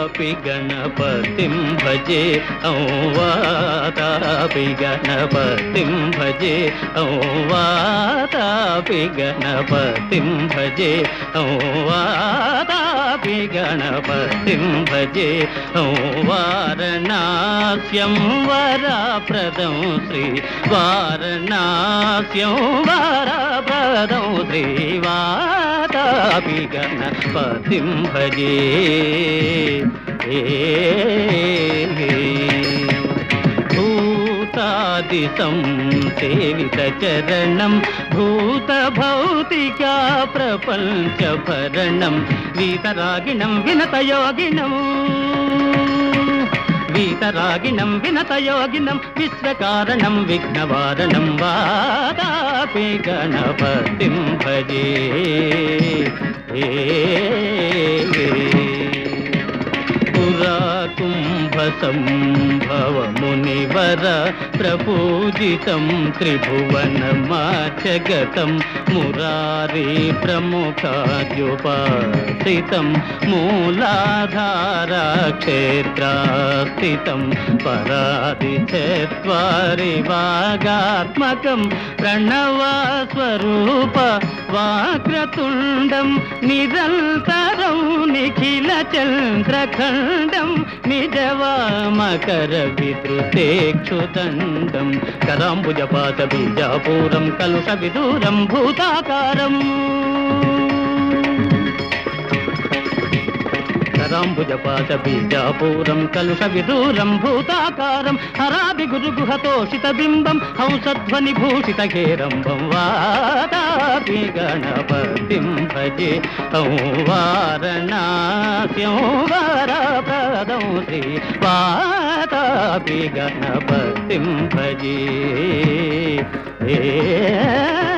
वातापि गणपतिं भजे वातापि गणपतिं भजे वातापि गणपतिं भजे वातापि गणपतिं भजे वारणास्यं वरप्रदं श्री वारणास्यं वरप्रदं श्री वातापि गणपतिं भजे भूतादिशं सेवितचरणं भूतभौतिका प्रपञ्चभरणं वीतरागिणं विनतयोगिनं वीतरागिणं विनतयोगिनं विश्वकारणं विघ्नवारणं वातापि गणपतिं भजे कुम्भसंभव मुनिवर प्रपूजितं त्रिभुवनमाचगतं मुरारी प्रमुखाद्युपासितं मूलाधारा क्षेत्रास्थितं परादिचत्वारि वागात्मकं प्रणवस्वरूप वाक्रतुण्डं निरन्तरं निखिलचन्द्रखण्डं निजवामकर विद्रुतेक्षुदण्डं कराम्बुजपात बीजापूरं कलुषविदूरं भूताकारम् कराम्बुजपात बीजापूरं कलुषविदूरं भूताकारं हरादिगुरुगुहतोषितबिम्बं हंसध्वनिभूषितघेरम्बं वातापि गणपतिं भजे वारणास्यं वरप्रदं श्री वातापि गणपतिं भजे